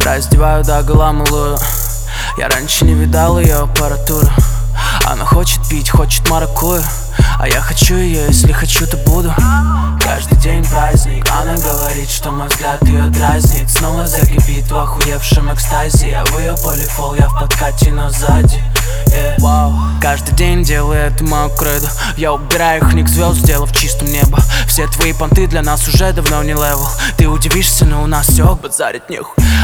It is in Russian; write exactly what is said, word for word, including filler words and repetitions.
Раздеваю догола малую. Я раньше не видал ее аппаратуру. Она хочет пить, хочет маракую, а я хочу ее, если хочу, то буду. Каждый день праздник. Она говорит, что мой взгляд ее дразнит. Снова закипит в охуевшем экстазе. Я в ее полифол, я в подкате, но сзади. Yeah. Wow. Каждый день делаю это мою кредо. Я убираю их ник звезд, сделав чистым небо. Все твои понты для нас уже давно не левел. Ты удивишься, но у нас все базарит нехуй.